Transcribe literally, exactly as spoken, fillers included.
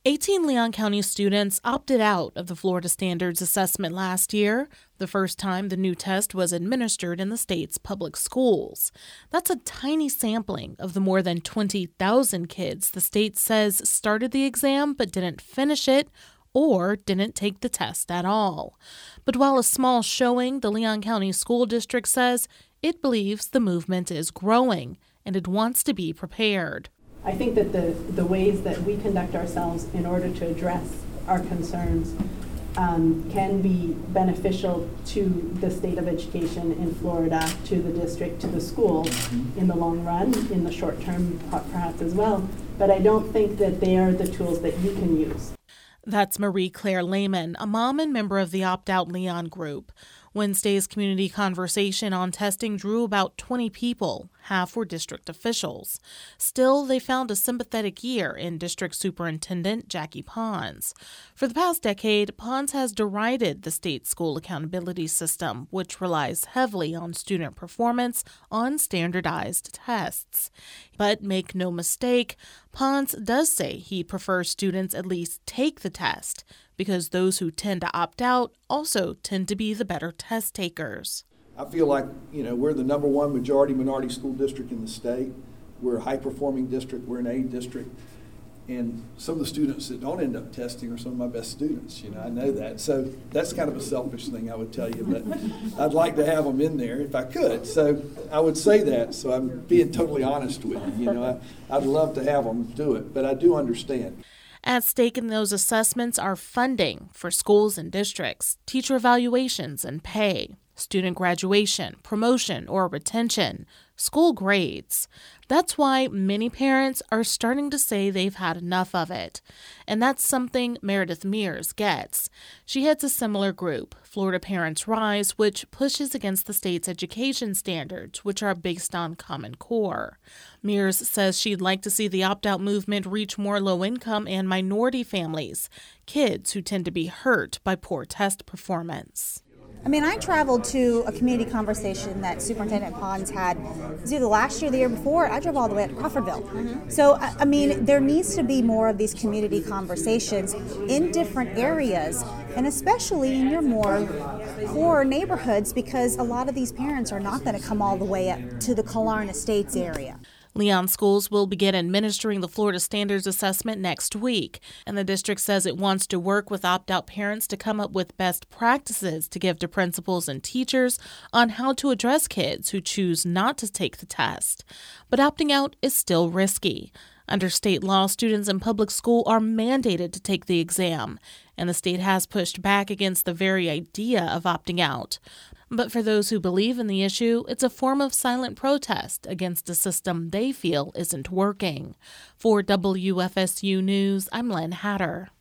eighteen Leon County students opted out of the Florida Standards Assessment last year, the first time the new test was administered in the state's public schools. That's a tiny sampling of the more than twenty thousand kids the state says started the exam but didn't finish it or didn't take the test at all. But while a small showing, the Leon County School District says it believes the movement is growing and it wants to be prepared. I think that the, the ways that we conduct ourselves in order to address our concerns um, can be beneficial to the state of education in Florida, to the district, to the school in the long run, in the short term perhaps as well. But I don't think that they are the tools that you can use. That's Marie Claire Lehman, a mom and member of the Opt Out Leon group. Wednesday's community conversation on testing drew about twenty people. Half were district officials. Still, they found a sympathetic ear in District Superintendent Jackie Pons. For the past decade, Pons has derided the state school accountability system, which relies heavily on student performance on standardized tests. But make no mistake, Pons does say he prefers students at least take the test, because those who tend to opt out also tend to be the better test takers. I feel like, you know, we're the number one majority minority school district in the state. We're a high-performing district. We're an A district. And some of the students that don't end up testing are some of my best students. You know, I know that. So that's kind of a selfish thing, I would tell you. But I'd like to have them in there if I could. So I would say that. So I'm being totally honest with you. You know, I, I'd love to have them do it, but I do understand. At stake in those assessments are funding for schools and districts, teacher evaluations and pay, student graduation, promotion or retention, school grades. That's why many parents are starting to say they've had enough of it. And that's something Meredith Mears gets. She heads a similar group, Florida Parents Rise, which pushes against the state's education standards, which are based on Common Core. Mears says she'd like to see the opt-out movement reach more low-income and minority families, kids who tend to be hurt by poor test performance. I mean, I traveled to a community conversation that Superintendent Pons had. It was either last year or the year before. I drove all the way up to Crawfordville. Mm-hmm. So, I mean, there needs to be more of these community conversations in different areas, and especially in your more poor neighborhoods, because a lot of these parents are not going to come all the way up to the Killarn Estates area. Leon schools will begin administering the Florida Standards Assessment next week, and the district says it wants to work with opt-out parents to come up with best practices to give to principals and teachers on how to address kids who choose not to take the test. But opting out is still risky. Under state law, students in public school are mandated to take the exam, and the state has pushed back against the very idea of opting out. But for those who believe in the issue, it's a form of silent protest against a system they feel isn't working. For W F S U News, I'm Len Hatter.